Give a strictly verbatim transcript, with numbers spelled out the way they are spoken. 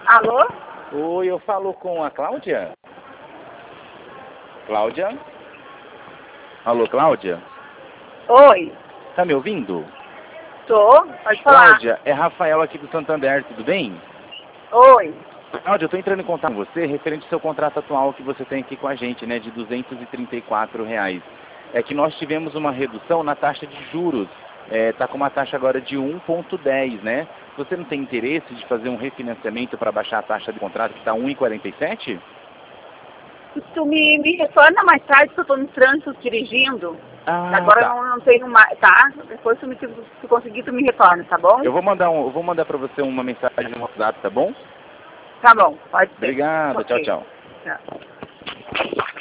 Alô? Oi, eu falo com a Cláudia? Cláudia? Alô, Cláudia? Oi. Tá me ouvindo? Tô, pode falar. Cláudia, é Rafael aqui do Santander, tudo bem? Oi. Cláudia, eu tô entrando em contato com você referente ao seu contrato atual que você tem aqui com a gente, né, de duzentos e trinta e quatro reais. É que nós tivemos uma redução na taxa de juros. É, tá com uma taxa agora de um vírgula dez, né? Você não tem interesse de fazer um refinanciamento para baixar a taxa de contrato que está um vírgula quarenta e sete? Tu me, me retorna mais tarde, que eu tô no trânsito dirigindo. Ah, Agora tá. não, não tenho mais, tá? Depois tu me, se, se conseguir, tu me retorna, tá bom? Eu vou mandar um, eu vou mandar para você uma mensagem no WhatsApp, tá bom? Tá bom, pode ser. Obrigado, tchau, Ok. tchau. Tchau.